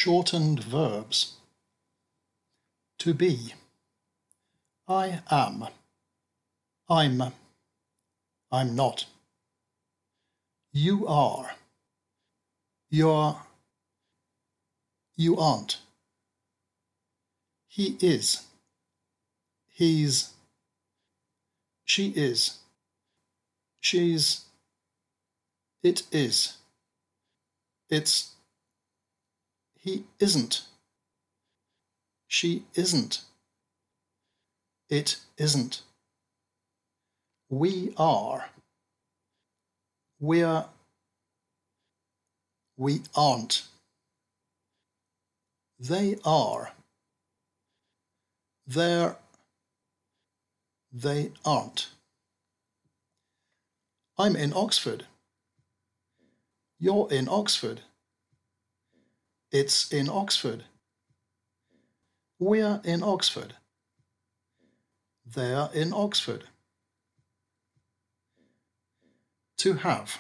Shortened verbs. To be. I am. I'm not. You are. You're. You aren't. He is. He's. She is. She's. It is. It's. He isn't. She isn't. It isn't. We are. We're. We aren't. They are. They're. They aren't. I'm in Oxford. You're in Oxford. It's in Oxford. We're in Oxford. They're in Oxford. To have.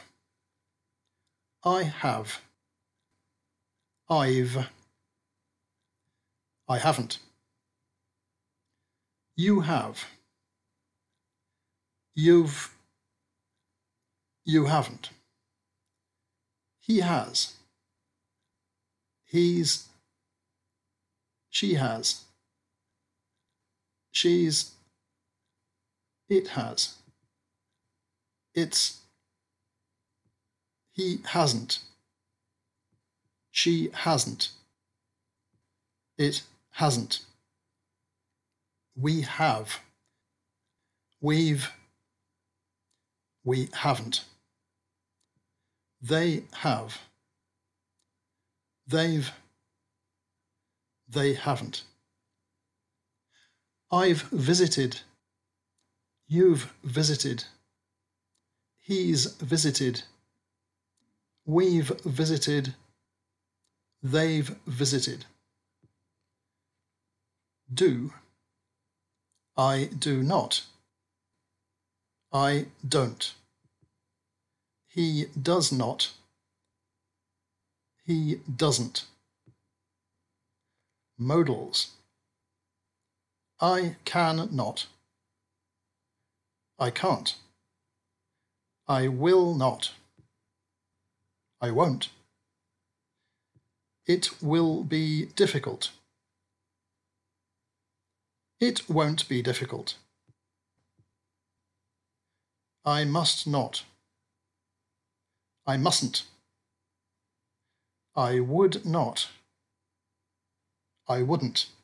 I have. I've. I haven't. You have. You've. You haven't. He has. He's. She has. She's. It has. It's. He hasn't. She hasn't. It hasn't. We have. We've. We haven't. They have. They've. They haven't. I've visited. You've visited. He's visited. We've visited. They've visited. Do. I do not. I don't. He does not. He doesn't. Modals. I can not. I can't. I will not. I won't. It will be difficult. It won't be difficult. I must not. I mustn't. I would not. I wouldn't.